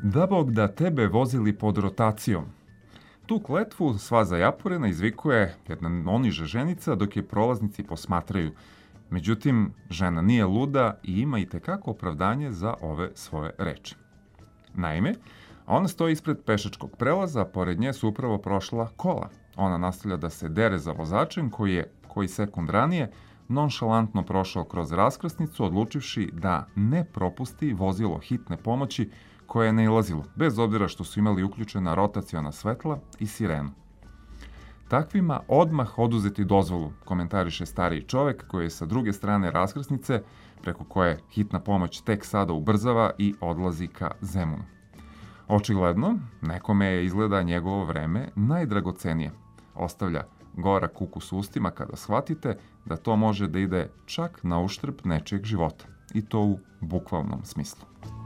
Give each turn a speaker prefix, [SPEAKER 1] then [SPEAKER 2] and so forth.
[SPEAKER 1] Da Bog da tebe vozili pod rotacijom. Tu kletvu sva zajapurena izvikuje jedna oniža ženica dok je prolaznici posmatraju. Međutim, žena nije luda i ima itekako opravdanje za ove svoje reči. Naime, ona stoji ispred pešačkog prelaza, a pored nje su upravo prošla kola. Ona nastavlja da se dere za vozačem koji sekund ranije nonšalantno prošao kroz raskrsnicu, odlučivši da ne propusti vozilo hitne pomoći koje je nailazilo, bez obzira što su imali uključena rotaciona svetla i sirenu. Takvima odmah oduzeti dozvolu, komentariše stariji čovek koji je sa druge strane raskrsnice, preko koje hitna pomoć tek sada ubrzava i odlazi ka Zemunu. Očigledno, nekome je izgleda njegovo vreme najdragocenije. Ostavlja gorak ukus u ustima kada shvatite da to može da ide čak na uštrb nečijeg života. I to u bukvalnom smislu.